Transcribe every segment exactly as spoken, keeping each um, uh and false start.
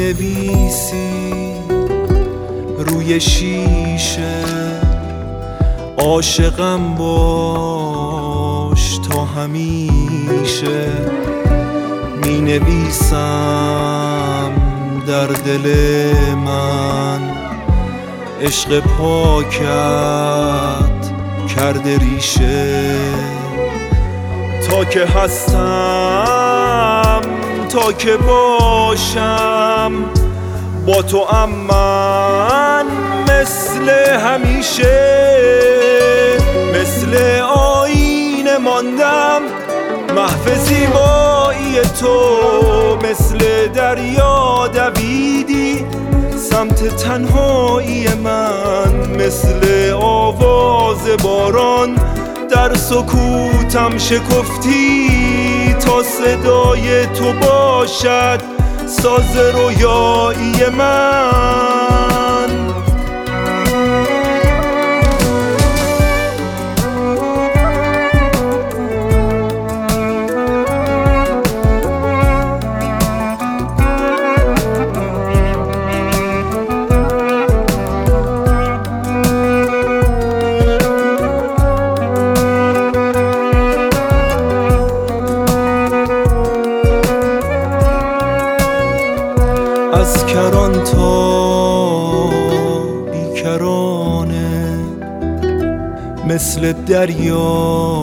نویسی روی شیشه عاشقم باش تا همیشه. می نویسم در دل من عشق پاکت کرده ریشه. تا که هستم تا که باشم با تو ام من مثل همیشه. مثل آینه ماندم محو زیبایی تو، مثل دریا دویدی سمت تنهایی من. مثل آواز باران در سکوتم شکفتی تا صدای تو باشد ساز رویایی من. از کران تا بیکرانه مثل دریا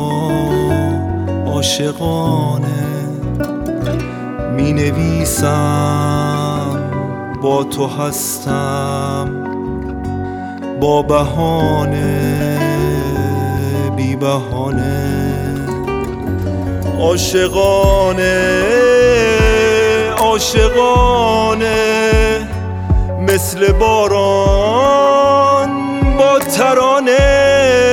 عاشقانه. می نویسم با تو هستم با بهانه بی بهانه. عاشقانه عاشقانه مثل باران با ترانه.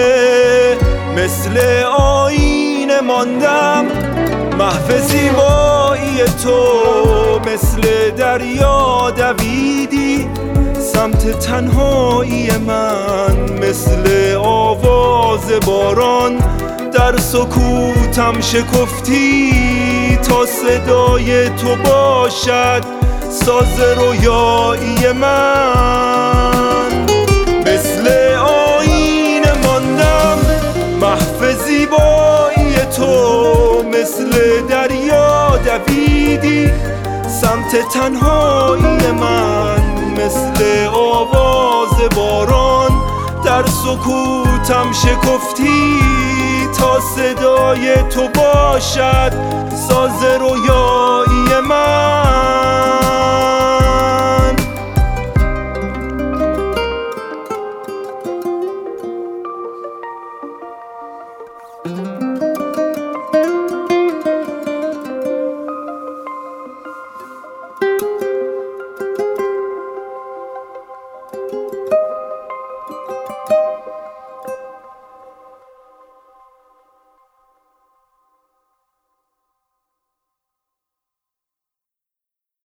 مثل آینه ماندم محو زیبایی تو، مثل دریا دویدی سمت تنهایی من. مثل آواز باران در سکوتم شکفتی تا صدای تو باشد ساز رویایی من. مثل آینه ماندم محو زیبایی تو، مثل دریا دویدی سمت تنهایی من. مثل آواز باران در سکوتم شکفتی تا صدای تو باشد ساز رویایی من.